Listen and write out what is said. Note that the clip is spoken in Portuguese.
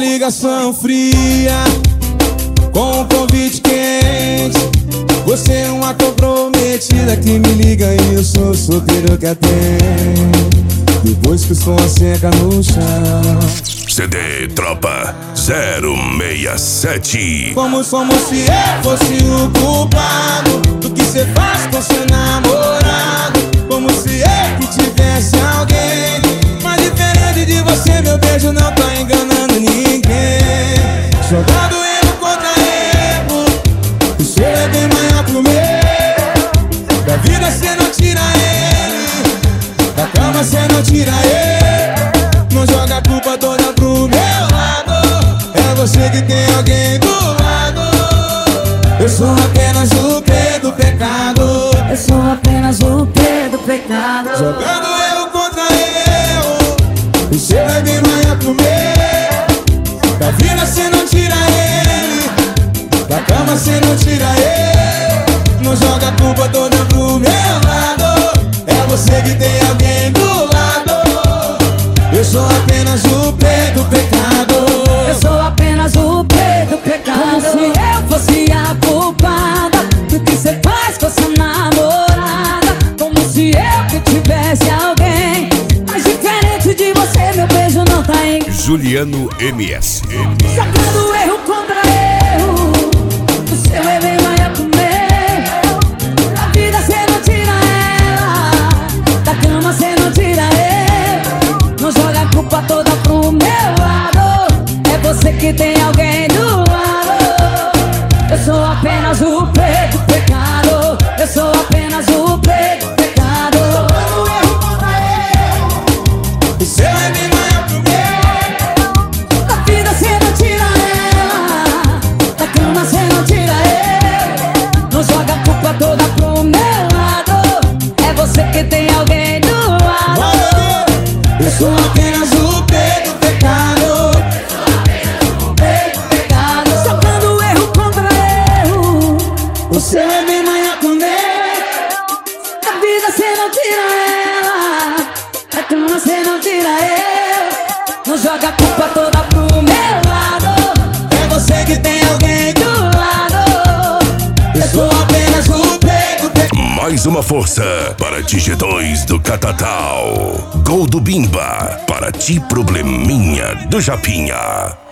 ligação fria com um convite quente. Você é uma comprometida que me liga e eu sou solteiro que atende. Depois que o som seca no chão. CD Tropa 067. Como se eu fosse o culpado do que cê faz com seu namorado. Como se eu que tivesse alguém. Mas diferente de você, meu beijo não tá enganando ninguém. Jogando erro contra erro, o seu é bem maior que o meu. Da vida cê não tira ele, da cama cê não tira ele. Não joga a culpa toda pro meu lado. É você que tem alguém do lado. Eu sou apenas o P do pecado. Eu sou apenas o P do pecado. Jogando erro contra erro, o seu é bem maior que o meu. Da vida cê não tira ele, da cama cê não tira ele. Não joga a culpa toda pro meu lado. É você que tem alguém do lado. Eu sou apenas o P do pecado. Eu sou apenas o P do pecado. Como se eu fosse a culpada do que cê faz com essa namorada. Como se eu que tivesse alguém. Mas diferente de você, meu beijo não tá em Juliano MS. Jogando erro contra erro, o seu é bem maior que o meu. Da vida cê não tira ela, da cama cê não tira ele. Não joga a culpa toda pro meu lado. É você que tem alguém do lado. Eu sou apenas o P do pecado. Eu sou apenas o P do pecado. Jogando erro contra erro, O seu é bem maior que o meu. da vida cê não tira ela, da cama cê não tira ele. Não joga a culpa toda pro meu lado. É você que tem alguém do lado. Eu sou apenas o P do pecado. Pecado, jogando erro contra erro. O seu é bem maior que o meu. Da vida cê não tira ela, da cama cê não tira ele. Não joga a culpa toda pro meu lado. É você que tem alguém do lado. Eu sou apenas o P do pecado. Mais uma força para Digi2 do Catatal. Gol do Bimba para ti, probleminha do Japinha.